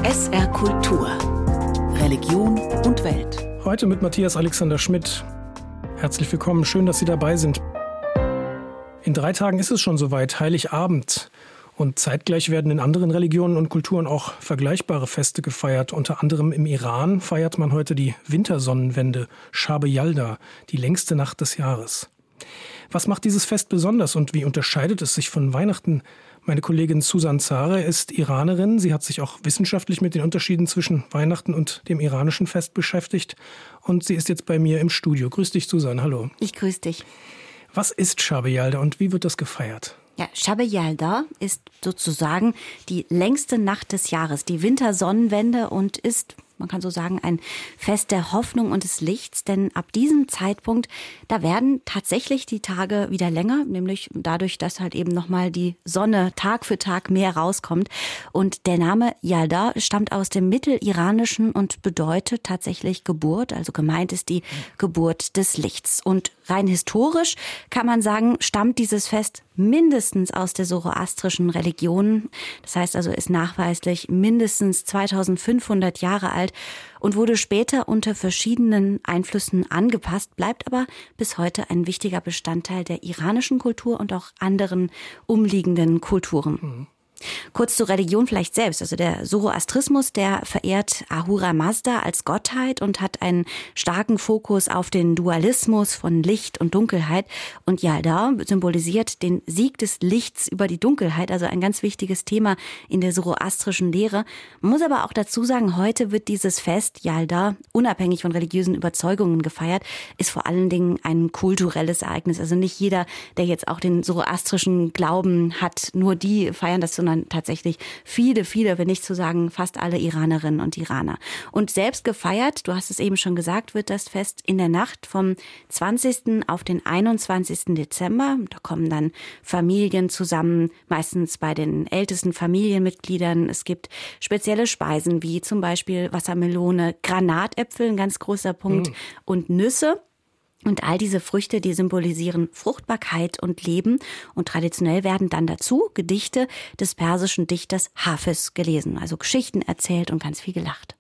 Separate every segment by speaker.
Speaker 1: SR Kultur. Religion und Welt.
Speaker 2: Heute mit Matthias Alexander Schmidt. Herzlich willkommen, schön, dass Sie dabei sind. In 3 Tagen ist es schon soweit, Heiligabend. Und zeitgleich werden in anderen Religionen und Kulturen auch vergleichbare Feste gefeiert. Unter anderem im Iran feiert man heute die Wintersonnenwende, Shab-e Yalda, die längste Nacht des Jahres. Was macht dieses Fest besonders und wie unterscheidet es sich von Weihnachten? Meine Kollegin Susan Zareh ist Iranerin. Sie hat sich auch wissenschaftlich mit den Unterschieden zwischen Weihnachten und dem iranischen Fest beschäftigt. Und sie ist jetzt bei mir im Studio. Grüß dich, Susan. Hallo.
Speaker 3: Ich grüße dich.
Speaker 2: Was ist Shab-e Yalda und wie wird das gefeiert?
Speaker 3: Ja, Shab-e Yalda ist sozusagen die längste Nacht des Jahres, die Wintersonnenwende und ist, man kann so sagen, ein Fest der Hoffnung und des Lichts, denn ab diesem Zeitpunkt, da werden tatsächlich die Tage wieder länger, nämlich dadurch, dass halt eben nochmal die Sonne Tag für Tag mehr rauskommt. Und der Name Yalda stammt aus dem Mitteliranischen und bedeutet tatsächlich Geburt, also gemeint ist die Geburt des Lichts. Und rein historisch kann man sagen, stammt dieses Fest mindestens aus der zoroastrischen Religion. Das heißt also, ist nachweislich mindestens 2500 Jahre alt und wurde später unter verschiedenen Einflüssen angepasst, bleibt aber bis heute ein wichtiger Bestandteil der iranischen Kultur und auch anderen umliegenden Kulturen. Kurz zur Religion vielleicht selbst. Also der Zoroastrismus, der verehrt Ahura Mazda als Gottheit und hat einen starken Fokus auf den Dualismus von Licht und Dunkelheit. Und Yalda symbolisiert den Sieg des Lichts über die Dunkelheit, also ein ganz wichtiges Thema in der zoroastrischen Lehre. Man muss aber auch dazu sagen, heute wird dieses Fest Yalda unabhängig von religiösen Überzeugungen gefeiert, ist vor allen Dingen ein kulturelles Ereignis. Also nicht jeder, der jetzt auch den zoroastrischen Glauben hat, nur die feiern das, sondern tatsächlich viele, wenn nicht zu sagen fast alle Iranerinnen und Iraner. Und selbst gefeiert, du hast es eben schon gesagt, wird das Fest in der Nacht vom 20. auf den 21. Dezember. Da kommen dann Familien zusammen, meistens bei den ältesten Familienmitgliedern. Es gibt spezielle Speisen wie zum Beispiel Wassermelone, Granatäpfel, ein ganz großer Punkt, und Nüsse. Und all diese Früchte, die symbolisieren Fruchtbarkeit und Leben. Und traditionell werden dann dazu Gedichte des persischen Dichters Hafiz gelesen. Also Geschichten erzählt und ganz viel gelacht.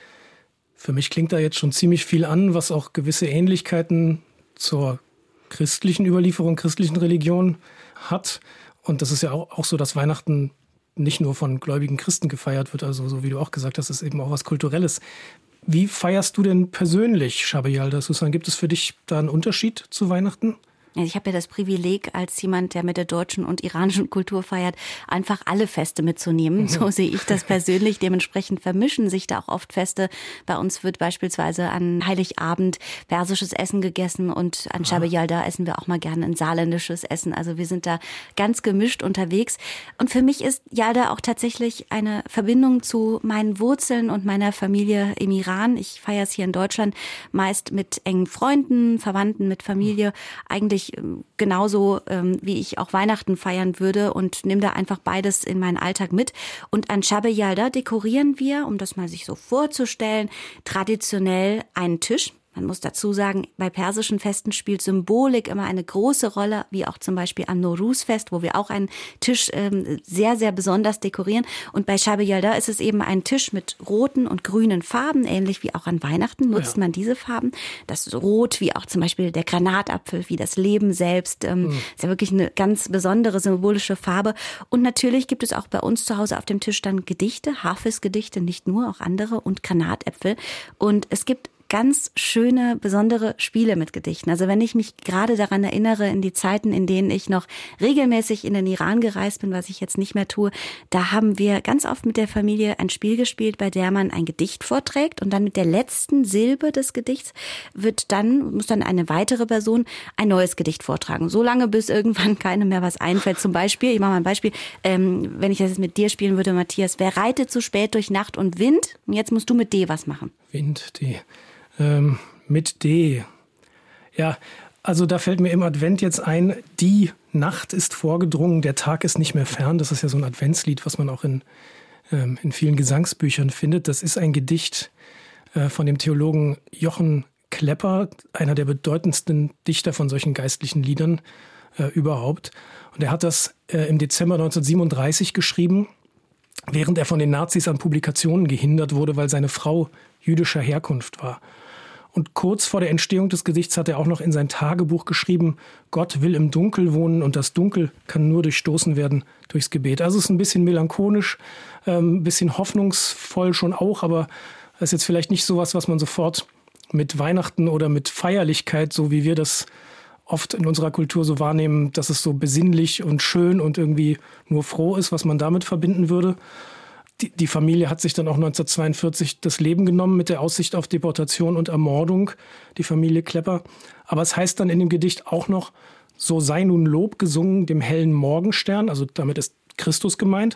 Speaker 2: Für mich klingt da jetzt schon ziemlich viel an, was auch gewisse Ähnlichkeiten zur christlichen Überlieferung, christlichen Religion hat. Und das ist ja auch so, dass Weihnachten nicht nur von gläubigen Christen gefeiert wird. Also so wie du auch gesagt hast, ist eben auch was Kulturelles. Wie feierst du denn persönlich Shab-e Yalda, Susan? Gibt es für dich da einen Unterschied zu Weihnachten?
Speaker 3: Ich habe ja das Privileg, als jemand, der mit der deutschen und iranischen Kultur feiert, einfach alle Feste mitzunehmen. So sehe ich das persönlich. Dementsprechend vermischen sich da auch oft Feste. Bei uns wird beispielsweise an Heiligabend persisches Essen gegessen und an Shab-e Yalda essen wir auch mal gerne ein saarländisches Essen. Also wir sind da ganz gemischt unterwegs. Und für mich ist Yalda auch tatsächlich eine Verbindung zu meinen Wurzeln und meiner Familie im Iran. Ich feiere es hier in Deutschland meist mit engen Freunden, Verwandten, mit Familie. Eigentlich genauso, wie ich auch Weihnachten feiern würde und nehme da einfach beides in meinen Alltag mit. Und an Shab-e Yalda dekorieren wir, um das mal sich so vorzustellen, traditionell einen Tisch. Man muss dazu sagen, bei persischen Festen spielt Symbolik immer eine große Rolle, wie auch zum Beispiel am Nowruz-Fest, wo wir auch einen Tisch sehr, sehr besonders dekorieren. Und bei Shab-e Yalda ist es eben ein Tisch mit roten und grünen Farben, ähnlich wie auch an Weihnachten nutzt man diese Farben. Das Rot, wie auch zum Beispiel der Granatapfel, wie das Leben selbst, ist ja wirklich eine ganz besondere symbolische Farbe. Und natürlich gibt es auch bei uns zu Hause auf dem Tisch dann Gedichte, Hafiz-Gedichte, nicht nur, auch andere, und Granatäpfel. Und es gibt ganz schöne, besondere Spiele mit Gedichten. Also wenn ich mich gerade daran erinnere, in die Zeiten, in denen ich noch regelmäßig in den Iran gereist bin, was ich jetzt nicht mehr tue, da haben wir ganz oft mit der Familie ein Spiel gespielt, bei der man ein Gedicht vorträgt und dann mit der letzten Silbe des Gedichts muss dann eine weitere Person ein neues Gedicht vortragen. So lange, bis irgendwann keinem mehr was einfällt. Zum Beispiel, ich mache mal ein Beispiel, wenn ich das jetzt mit dir spielen würde, Matthias, wer reitet so spät durch Nacht und Wind? Und jetzt musst du mit D was machen.
Speaker 2: Wind, D. Mit D. Ja, also da fällt mir im Advent jetzt ein, die Nacht ist vorgedrungen, der Tag ist nicht mehr fern. Das ist ja so ein Adventslied, was man auch in vielen Gesangsbüchern findet. Das ist ein Gedicht von dem Theologen Jochen Klepper, einer der bedeutendsten Dichter von solchen geistlichen Liedern überhaupt. Und er hat das im Dezember 1937 geschrieben. während er von den Nazis an Publikationen gehindert wurde, weil seine Frau jüdischer Herkunft war. Und kurz vor der Entstehung des Gedichts hat er auch noch in sein Tagebuch geschrieben, Gott will im Dunkel wohnen und das Dunkel kann nur durchstoßen werden durchs Gebet. Also es ist ein bisschen melancholisch, ein bisschen hoffnungsvoll schon auch, aber das ist jetzt vielleicht nicht sowas, was man sofort mit Weihnachten oder mit Feierlichkeit, so wie wir das oft in unserer Kultur so wahrnehmen, dass es so besinnlich und schön und irgendwie nur froh ist, was man damit verbinden würde. Die Familie hat sich dann auch 1942 das Leben genommen mit der Aussicht auf Deportation und Ermordung, die Familie Klepper. Aber es heißt dann in dem Gedicht auch noch, so sei nun Lob gesungen dem hellen Morgenstern, also damit ist Christus gemeint.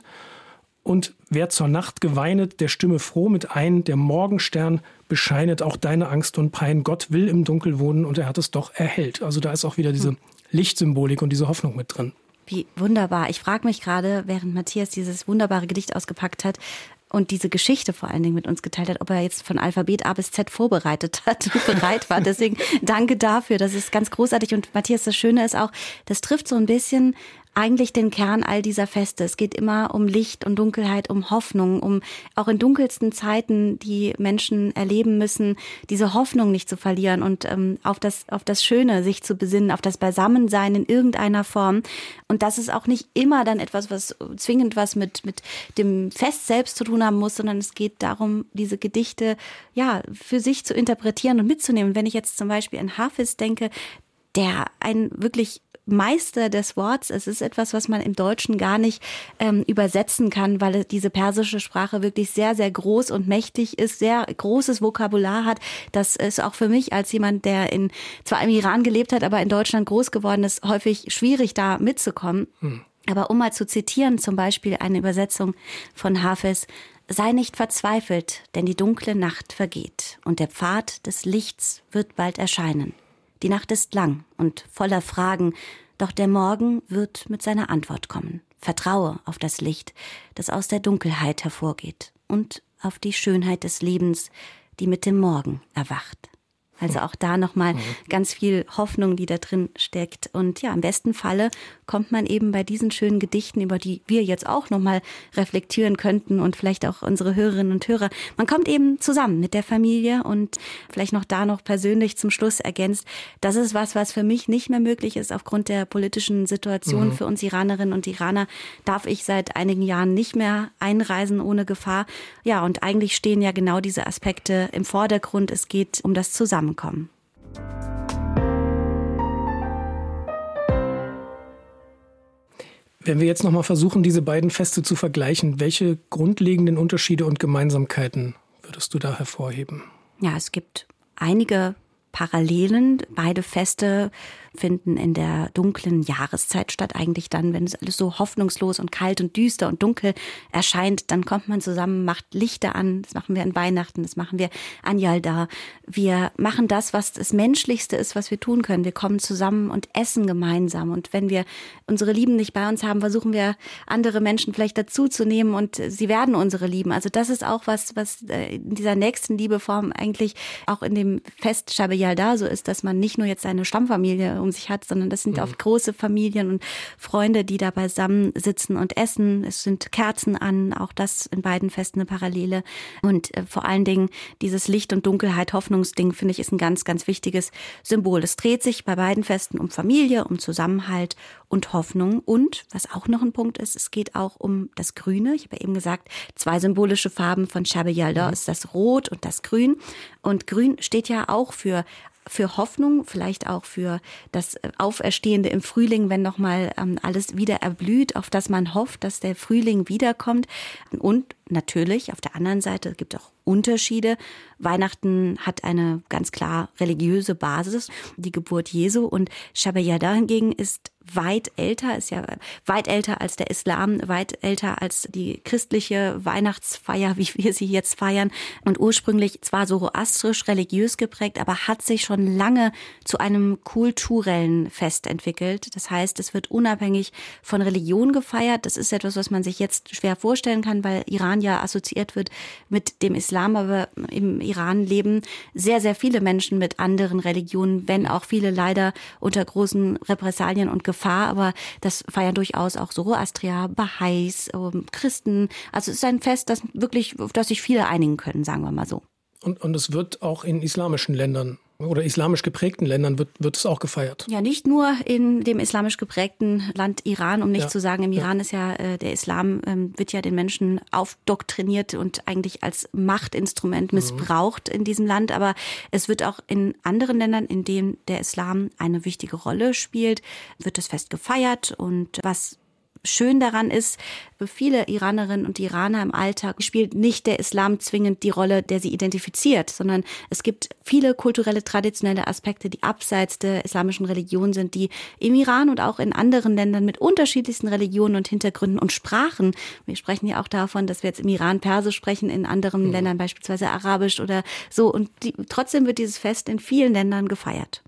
Speaker 2: Und wer zur Nacht geweinet, der stimme froh mit ein, der Morgenstern bescheinet auch deine Angst und Pein. Gott will im Dunkel wohnen und er hat es doch erhellt. Also da ist auch wieder diese Lichtsymbolik und diese Hoffnung mit drin.
Speaker 3: Wie wunderbar. Ich frage mich gerade, während Matthias dieses wunderbare Gedicht ausgepackt hat und diese Geschichte vor allen Dingen mit uns geteilt hat, ob er jetzt von Alphabet A bis Z vorbereitet hat und bereit war. Deswegen danke dafür. Das ist ganz großartig. Und Matthias, das Schöne ist auch, das trifft so ein bisschen eigentlich den Kern all dieser Feste. Es geht immer um Licht und Dunkelheit, um Hoffnung, um auch in dunkelsten Zeiten, die Menschen erleben müssen, diese Hoffnung nicht zu verlieren und auf das Schöne sich zu besinnen, auf das Beisammensein in irgendeiner Form. Und das ist auch nicht immer dann etwas, was zwingend was mit dem Fest selbst zu tun haben muss, sondern es geht darum, diese Gedichte ja für sich zu interpretieren und mitzunehmen. Wenn ich jetzt zum Beispiel an Hafiz denke, der ein wirklich Meister des Worts. Es ist etwas, was man im Deutschen gar nicht übersetzen kann, weil diese persische Sprache wirklich sehr, sehr groß und mächtig ist, sehr großes Vokabular hat. Das ist auch für mich als jemand, der zwar im Iran gelebt hat, aber in Deutschland groß geworden ist, häufig schwierig, da mitzukommen. Aber um mal zu zitieren, zum Beispiel eine Übersetzung von Hafiz: Sei nicht verzweifelt, denn die dunkle Nacht vergeht und der Pfad des Lichts wird bald erscheinen. Die Nacht ist lang und voller Fragen, doch der Morgen wird mit seiner Antwort kommen. Vertraue auf das Licht, das aus der Dunkelheit hervorgeht und auf die Schönheit des Lebens, die mit dem Morgen erwacht. Also auch da nochmal ganz viel Hoffnung, die da drin steckt. Und ja, im besten Falle kommt man eben bei diesen schönen Gedichten, über die wir jetzt auch nochmal reflektieren könnten und vielleicht auch unsere Hörerinnen und Hörer, man kommt eben zusammen mit der Familie und vielleicht noch persönlich zum Schluss ergänzt, das ist was für mich nicht mehr möglich ist aufgrund der politischen Situation. Für uns Iranerinnen und Iraner darf ich seit einigen Jahren nicht mehr einreisen ohne Gefahr. Ja, und eigentlich stehen ja genau diese Aspekte im Vordergrund. Es geht um das Zusammenkommen.
Speaker 2: Wenn wir jetzt nochmal versuchen, diese beiden Feste zu vergleichen, welche grundlegenden Unterschiede und Gemeinsamkeiten würdest du da hervorheben?
Speaker 3: Ja, es gibt einige Parallelen. Beide Feste finden in der dunklen Jahreszeit statt. Eigentlich dann, wenn es alles so hoffnungslos und kalt und düster und dunkel erscheint, dann kommt man zusammen, macht Lichter an. Das machen wir an Weihnachten, das machen wir an Yalda. Wir machen das, was das Menschlichste ist, was wir tun können. Wir kommen zusammen und essen gemeinsam. Und wenn wir unsere Lieben nicht bei uns haben, versuchen wir, andere Menschen vielleicht dazu zu nehmen und sie werden unsere Lieben. Also das ist auch was in dieser nächsten Liebeform eigentlich auch in dem Fest Shab Yalda so ist, dass man nicht nur jetzt seine Stammfamilie um sich hat, sondern das sind oft große Familien und Freunde, die da beisammen sitzen und essen. Es sind Kerzen an, auch das in beiden Festen eine Parallele. Und vor allen Dingen dieses Licht- und Dunkelheit, Hoffnungsding, finde ich, ist ein ganz, ganz wichtiges Symbol. Es dreht sich bei beiden Festen um Familie, um Zusammenhalt und Hoffnung. Und was auch noch ein Punkt ist, es geht auch um das Grüne. Ich habe ja eben gesagt, 2 symbolische Farben von Shab Yalda ist das Rot und das Grün. Und Grün steht ja auch für Hoffnung, vielleicht auch für das Auferstehende im Frühling, wenn nochmal alles wieder erblüht, auf das man hofft, dass der Frühling wiederkommt. Und natürlich, auf der anderen Seite gibt es auch Unterschiede. Weihnachten hat eine ganz klar religiöse Basis, die Geburt Jesu. Und Shab Yalda hingegen ist weit älter als der Islam, weit älter als die christliche Weihnachtsfeier, wie wir sie jetzt feiern. Und ursprünglich zwar zoroastrisch religiös geprägt, aber hat sich schon lange zu einem kulturellen Fest entwickelt. Das heißt, es wird unabhängig von Religion gefeiert. Das ist etwas, was man sich jetzt schwer vorstellen kann, weil Iran Iran ja assoziiert wird mit dem Islam, aber im Iran leben sehr, sehr viele Menschen mit anderen Religionen, wenn auch viele leider unter großen Repressalien und Gefahr, aber das feiern durchaus auch Zoroastrier, Baha'is, Christen. Also es ist ein Fest, auf das sich viele einigen können, sagen wir mal so.
Speaker 2: Und es wird auch in islamischen Ländern oder islamisch geprägten Ländern wird es auch gefeiert.
Speaker 3: Ja, nicht nur in dem islamisch geprägten Land Iran, um nicht zu sagen, im Iran ist ja der Islam, wird ja den Menschen aufdoktriniert und eigentlich als Machtinstrument missbraucht in diesem Land. Aber es wird auch in anderen Ländern, in denen der Islam eine wichtige Rolle spielt, wird das Fest gefeiert. Und was schön daran ist, für viele Iranerinnen und Iraner im Alltag spielt nicht der Islam zwingend die Rolle, der sie identifiziert, sondern es gibt viele kulturelle, traditionelle Aspekte, die abseits der islamischen Religion sind, die im Iran und auch in anderen Ländern mit unterschiedlichsten Religionen und Hintergründen und Sprachen, wir sprechen ja auch davon, dass wir jetzt im Iran Persisch sprechen, in anderen Ländern beispielsweise Arabisch oder so, und trotzdem wird dieses Fest in vielen Ländern gefeiert.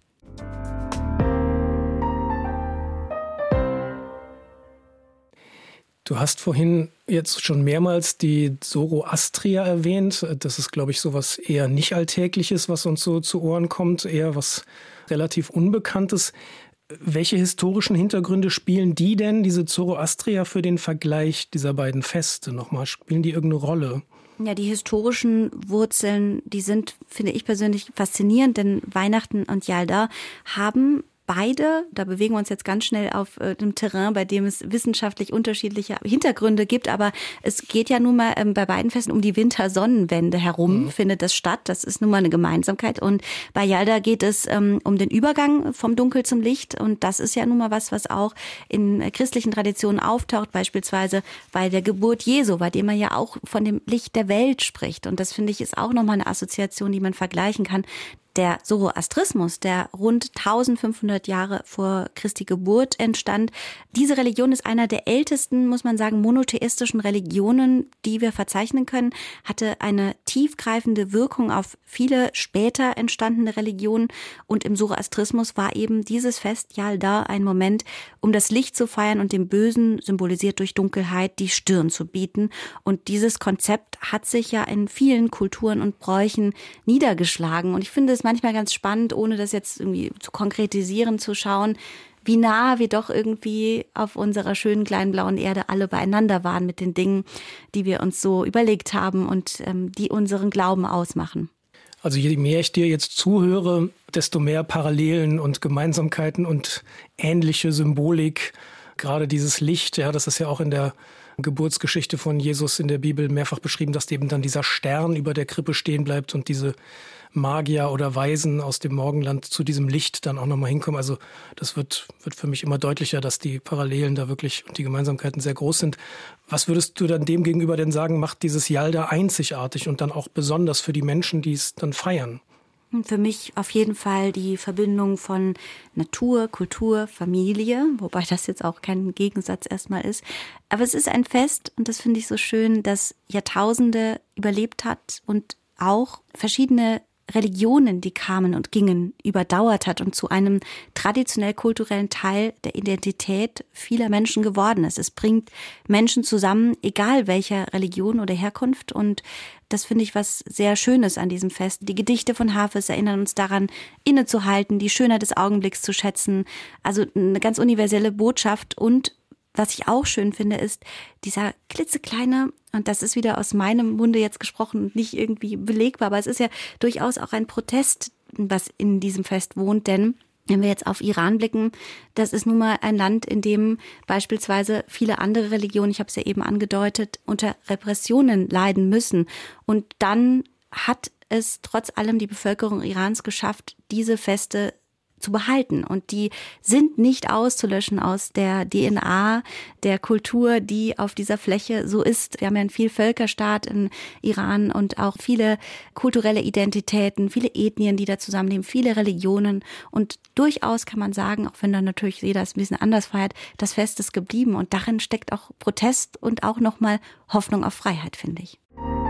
Speaker 2: Du hast vorhin jetzt schon mehrmals die Zoroastrier erwähnt. Das ist, glaube ich, sowas eher nicht Alltägliches, was uns so zu Ohren kommt, eher was relativ Unbekanntes. Welche historischen Hintergründe spielen die denn, diese Zoroastrier, für den Vergleich dieser beiden Feste nochmal? Spielen die irgendeine Rolle?
Speaker 3: Ja, die historischen Wurzeln, die sind, finde ich persönlich, faszinierend, denn Weihnachten und Jalda haben beide, da bewegen wir uns jetzt ganz schnell auf einem Terrain, bei dem es wissenschaftlich unterschiedliche Hintergründe gibt, aber es geht ja nun mal bei beiden Festen um die Wintersonnenwende herum, findet das statt. Das ist nun mal eine Gemeinsamkeit. Und bei Jalda geht es um den Übergang vom Dunkel zum Licht. Und das ist ja nun mal was auch in christlichen Traditionen auftaucht, beispielsweise bei der Geburt Jesu, bei dem man ja auch von dem Licht der Welt spricht. Und das, finde ich, ist auch nochmal eine Assoziation, die man vergleichen kann. Der Zoroastrismus, der rund 1500 Jahre vor Christi Geburt entstand. Diese Religion ist einer der ältesten, muss man sagen, monotheistischen Religionen, die wir verzeichnen können, hatte eine tiefgreifende Wirkung auf viele später entstandene Religionen. Und im Zoroastrismus war eben dieses Fest Jalda ein Moment, um das Licht zu feiern und dem Bösen, symbolisiert durch Dunkelheit, die Stirn zu bieten. Und dieses Konzept hat sich ja in vielen Kulturen und Bräuchen niedergeschlagen. Und ich finde es manchmal ganz spannend, ohne das jetzt irgendwie zu konkretisieren, zu schauen, wie nah wir doch irgendwie auf unserer schönen kleinen blauen Erde alle beieinander waren mit den Dingen, die wir uns so überlegt haben und die unseren Glauben ausmachen.
Speaker 2: Also je mehr ich dir jetzt zuhöre, desto mehr Parallelen und Gemeinsamkeiten und ähnliche Symbolik. Gerade dieses Licht, ja, das ist ja auch in der Geburtsgeschichte von Jesus in der Bibel mehrfach beschrieben, dass eben dann dieser Stern über der Krippe stehen bleibt und diese Magier oder Weisen aus dem Morgenland zu diesem Licht dann auch nochmal hinkommen. Also das wird für mich immer deutlicher, dass die Parallelen da wirklich und die Gemeinsamkeiten sehr groß sind. Was würdest du dann dem gegenüber denn sagen, macht dieses Jalda einzigartig und dann auch besonders für die Menschen, die es dann feiern?
Speaker 3: Für mich auf jeden Fall die Verbindung von Natur, Kultur, Familie, wobei das jetzt auch kein Gegensatz erstmal ist. Aber es ist ein Fest, und das finde ich so schön, das Jahrtausende überlebt hat und auch verschiedene Religionen, die kamen und gingen, überdauert hat und zu einem traditionell kulturellen Teil der Identität vieler Menschen geworden ist. Es bringt Menschen zusammen, egal welcher Religion oder Herkunft, und das finde ich was sehr Schönes an diesem Fest. Die Gedichte von Hafiz erinnern uns daran, innezuhalten, die Schönheit des Augenblicks zu schätzen. Also eine ganz universelle Botschaft. Und was ich auch schön finde, ist dieser klitzekleine, und das ist wieder aus meinem Munde jetzt gesprochen und nicht irgendwie belegbar, aber es ist ja durchaus auch ein Protest, was in diesem Fest wohnt, denn wenn wir jetzt auf Iran blicken, das ist nun mal ein Land, in dem beispielsweise viele andere Religionen, ich habe es ja eben angedeutet, unter Repressionen leiden müssen. Und dann hat es trotz allem die Bevölkerung Irans geschafft, diese Feste zu behalten. Und die sind nicht auszulöschen aus der DNA der Kultur, die auf dieser Fläche so ist. Wir haben ja einen Vielvölkerstaat in Iran und auch viele kulturelle Identitäten, viele Ethnien, die da zusammenleben, viele Religionen. Und durchaus kann man sagen, auch wenn dann natürlich jeder es ein bisschen anders feiert, das Fest ist geblieben. Und darin steckt auch Protest und auch nochmal Hoffnung auf Freiheit, finde ich.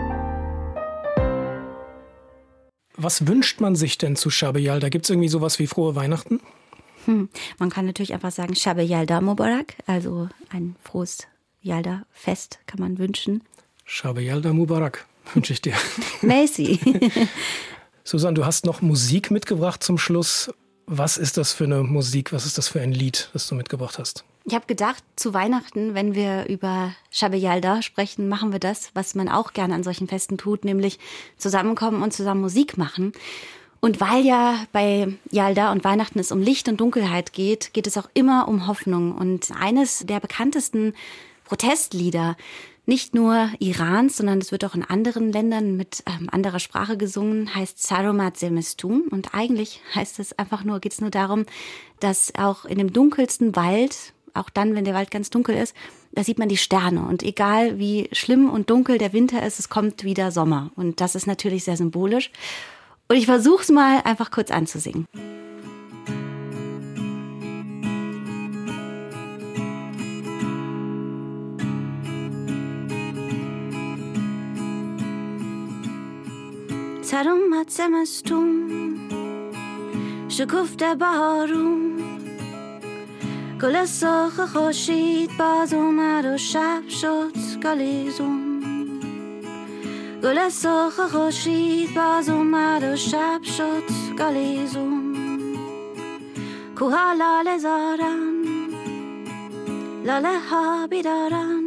Speaker 2: Was wünscht man sich denn zu Shab Jalda? Gibt es irgendwie sowas wie frohe Weihnachten?
Speaker 3: Man kann natürlich einfach sagen Shab Jalda Mubarak, also ein frohes Jalda-Fest kann man wünschen.
Speaker 2: Shab Yalda Mubarak wünsche ich dir.
Speaker 3: Merci.
Speaker 2: Susanne, du hast noch Musik mitgebracht zum Schluss. Was ist das für eine Musik? Was ist das für ein Lied, das du mitgebracht hast?
Speaker 3: Ich habe gedacht, zu Weihnachten, wenn wir über Shab Yalda sprechen, machen wir das, was man auch gerne an solchen Festen tut, nämlich zusammenkommen und zusammen Musik machen. Und weil ja bei Yalda und Weihnachten es um Licht und Dunkelheit geht, geht es auch immer um Hoffnung. Und eines der bekanntesten Protestlieder, nicht nur Irans, sondern es wird auch in anderen Ländern mit anderer Sprache gesungen, heißt Saromat Zemestun. Und eigentlich heißt es einfach nur, geht es nur darum, dass auch in dem dunkelsten Wald, auch dann, wenn der Wald ganz dunkel ist, da sieht man die Sterne. Und egal wie schlimm und dunkel der Winter ist, es kommt wieder Sommer. Und das ist natürlich sehr symbolisch. Und ich versuche es mal einfach kurz anzusingen. سرمت زمستون شکفته بهارون گل سرخ خورشید باز اومد و شب شد گلیزون گل سرخ خورشید باز اومد و شب شد گلیزون کوها لاله زارن لاله ها بیدارن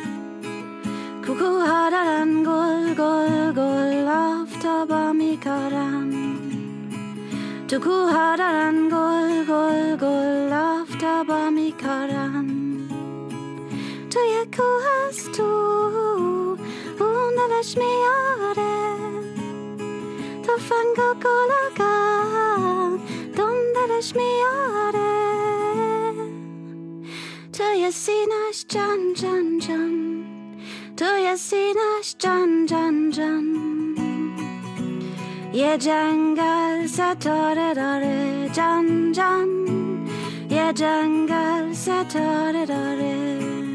Speaker 3: کوکوها دارن گل گل گل آفتابا میکارن تو کوها دارن گل گل گل آفتابا میکارن توی کوه هست تو اون دلش میاره تفنگ و گلگان دم دلش میاره توی سینش جان جان جان توی سینش جان جان جان یه جنگل ستاره داره جان جان یه جنگل ستاره داره